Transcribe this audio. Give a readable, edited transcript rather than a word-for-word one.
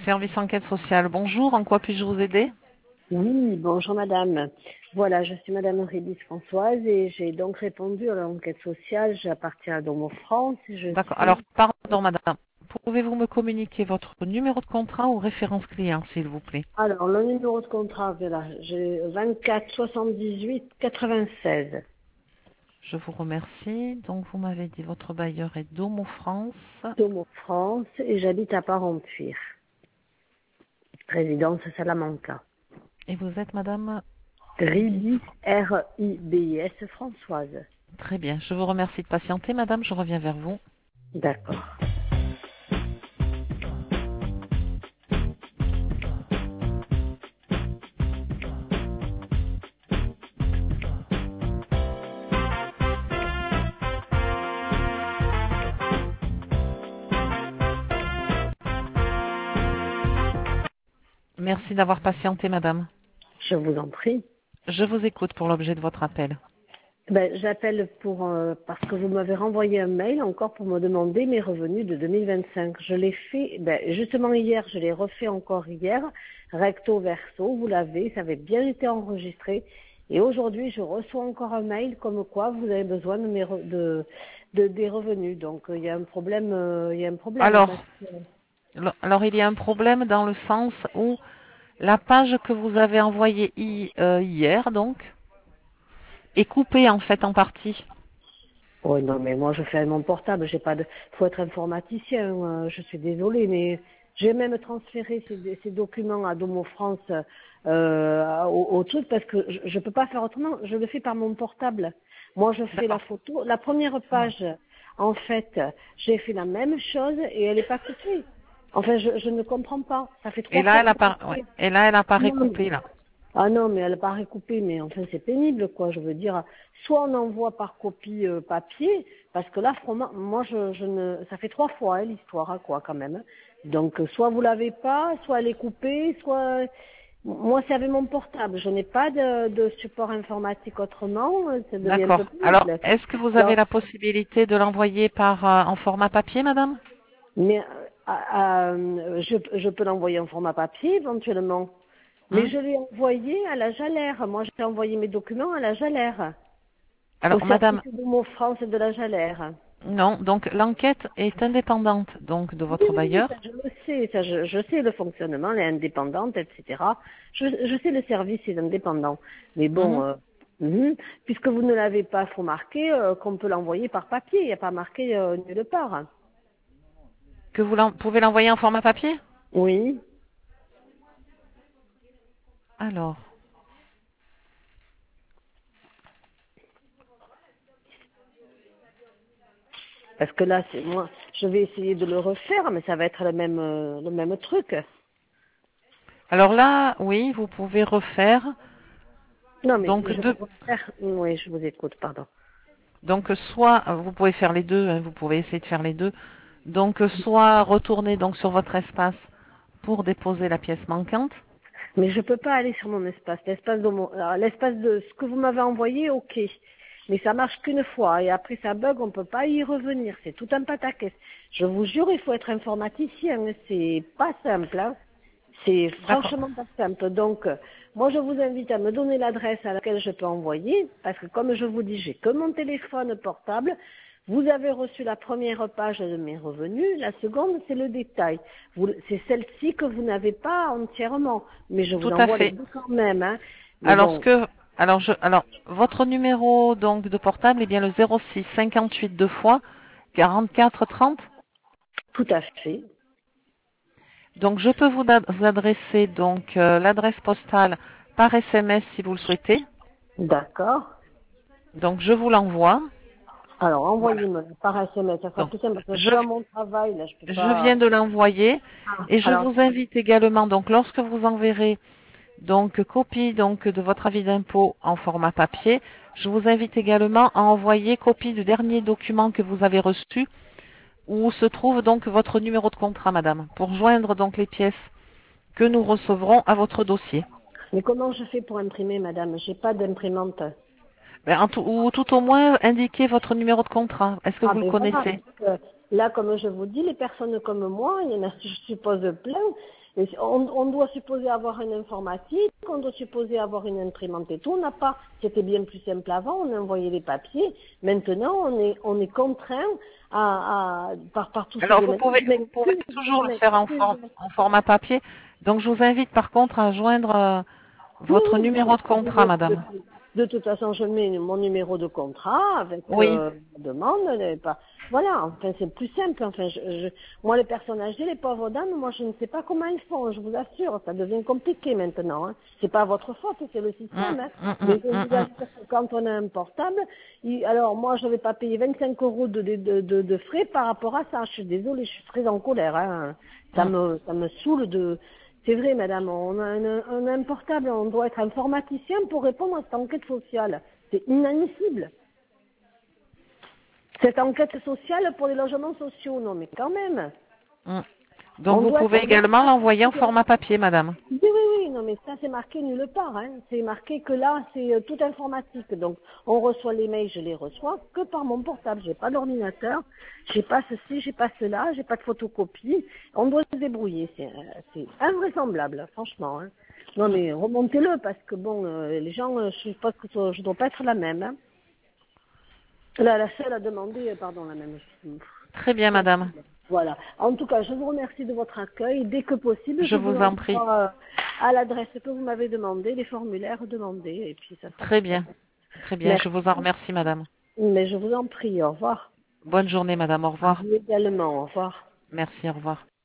Service enquête sociale, bonjour, en quoi puis-je vous aider? Oui, bonjour madame. Voilà, je suis madame Aurélie Françoise et j'ai donc répondu à l'enquête sociale. J'appartiens à Domo France. Je D'accord, suis... alors pardon madame, pouvez-vous me communiquer votre numéro de contrat ou référence client s'il vous plaît? Alors, le numéro de contrat, voilà, j'ai 24 78 96. Je vous remercie. Donc vous m'avez dit votre bailleur est Domo France. Domo France et j'habite à Parentuire, résidence Salamanca. Et vous êtes madame Ribis? Ribis, R-I-B-I-S, Françoise. Très bien, je vous remercie de patienter madame, je reviens vers vous. D'accord. Merci d'avoir patienté madame. Je vous en prie. Je vous écoute pour l'objet de votre appel. J'appelle pour parce que vous m'avez renvoyé un mail encore pour me demander mes revenus de 2025. Je l'ai fait, justement hier, je l'ai refait encore hier, recto verso, vous l'avez, ça avait bien été enregistré. Et aujourd'hui, je reçois encore un mail comme quoi vous avez besoin de des revenus. Donc il y a un problème, il y a un problème. Alors, il y a un problème dans le sens où la page que vous avez envoyée hier, donc, est coupée en fait en partie. Oh non, mais moi je fais avec mon portable, j'ai pas de. Faut être informaticien. Je suis désolée, mais j'ai même transféré ces documents à Domo France au truc parce que je peux pas faire autrement. Je le fais par mon portable. Moi, je fais la D'accord. photo. La première page, en fait, j'ai fait la même chose et elle est pas coupée. Enfin, je ne comprends pas. Ça fait Et 3 là, fois elle que je apparaît, ouais. fais. Et là, elle apparaît Non, coupée, là. ah non, mais elle paraît coupée, mais enfin c'est pénible, quoi. Je veux dire, soit on envoie par copie papier, parce que là, moi, je ne, ça fait 3 fois hein, l'histoire, hein, quoi, quand même. Hein. Donc, soit vous l'avez pas, soit elle est coupée, soit, moi, c'est avec mon portable. Je n'ai pas de support informatique autrement. Ça devient un peu D'accord. Alors, pénible. est-ce que vous avez Alors, la possibilité de l'envoyer en format papier, madame? mais je peux l'envoyer en format papier éventuellement. Mais Hein? je l'ai envoyé à la Jalère. Moi, j'ai envoyé mes documents à la Jalère. Au Alors, service madame, de Mots France de la Jalère. non. Donc, l'enquête est indépendante, donc, de Oui, votre oui, oui, bailleur. ça je le sais, ça je sais le fonctionnement, elle est indépendante, etc. Je sais le service est indépendant. Mais bon, Mhm. puisque vous ne l'avez pas, faut marquer qu'on peut l'envoyer par papier, il n'y a pas marqué nulle part. Que vous pouvez l'envoyer en format papier? Oui, Alors, parce que là, c'est moi, je vais essayer de le refaire, mais ça va être le même truc. alors là, oui, vous pouvez refaire. Non, mais Donc, si je veux refaire, oui, je vous écoute, pardon. donc soit, vous pouvez faire les deux, hein, vous pouvez essayer de faire les deux. Donc, soit retourner donc sur votre espace pour déposer la pièce manquante. Mais je peux pas aller sur mon espace. L'espace de ce que vous m'avez envoyé, ok. Mais ça marche qu'une fois et après ça bug, on peut pas y revenir. C'est tout un pataquès. Je vous jure, il faut être informaticien. C'est pas simple. Hein. C'est D'accord. franchement pas simple. Donc, moi, je vous invite à me donner l'adresse à laquelle je peux envoyer, parce que comme je vous dis, j'ai que mon téléphone portable. Vous avez reçu la première page de mes revenus, la seconde, c'est le détail. C'est celle-ci que vous n'avez pas entièrement, mais je vous Tout à envoie les fait. deux quand même. Hein. Mais Alors, bon, votre numéro donc de portable est bien le 06 58 deux fois 44 30. tout à fait. Donc, je peux vous adresser donc l'adresse postale par SMS si vous le souhaitez. D'accord. Donc, je vous l'envoie. Alors, Voilà. envoyez-moi par SMS, ça sera Donc, plus simple, parce que je je, suis à mon travail, là, je peux je pas... viens de l'envoyer Ah, et je alors, vous invite également donc lorsque vous enverrez donc copie donc de votre avis d'impôt en format papier. Je vous invite également à envoyer copie du dernier document que vous avez reçu où se trouve donc votre numéro de contrat, madame, pour joindre donc les pièces que nous recevrons à votre dossier. mais comment je fais pour imprimer, madame? J'ai pas d'imprimante. Ou tout au moins indiquer votre numéro de contrat. Est-ce que Ah vous le ben voilà, connaissez? parce que là, comme je vous dis, les personnes comme moi, il y en a, je suppose, plein. Et on doit supposer avoir une informatique, on doit supposer avoir une imprimante et tout. On n'a pas. C'était bien plus simple avant. On envoyait les papiers. Maintenant, on est contraint par tous ces Alors, éléments. vous pouvez toujours le faire en format papier. Donc, je vous invite par contre à joindre Oui, votre oui, numéro de contrat, madame. de toute façon, je mets mon numéro de contrat avec Oui. la demande. Voilà, enfin, c'est plus simple. Enfin, moi, les personnes âgées, les pauvres dames, moi, je ne sais pas comment ils font, je vous assure. Ça devient compliqué maintenant. Hein. C'est pas votre faute, c'est le système. Hein. Mais je vous assure que quand on a un portable, alors moi, je ne vais pas payer 25 euros de frais par rapport à ça. Je suis désolée, je suis très en colère. Hein. Ça me saoule de... C'est vrai, madame, on a un portable, on doit être informaticien pour répondre à cette enquête sociale. C'est inadmissible. Cette enquête sociale pour les logements sociaux, non, mais quand même. Donc, vous pouvez également l'envoyer en format papier, madame. Oui, oui, oui, non, mais ça, c'est marqué nulle part. Hein. C'est marqué que là, c'est tout informatique. Donc, on reçoit les mails, je les reçois que par mon portable. J'ai pas d'ordinateur, j'ai pas ceci, j'ai pas cela, j'ai pas de photocopie. On doit se débrouiller. C'est invraisemblable, franchement. Hein. Non, mais remontez-le, parce que bon, les gens, je pense que je dois pas être la même. Hein. La seule à demander, pardon, la même. Très bien, madame. Voilà. En tout cas, je vous remercie de votre accueil. Dès que possible, Je je vous vous en prie. envoie à l'adresse que vous m'avez demandé, les formulaires demandés, et puis ça sera Très super. bien. Très bien. Merci. Je vous en remercie, madame. Mais je vous en prie, au revoir. Bonne journée, madame. Au À revoir. vous également, au revoir. Merci, au revoir.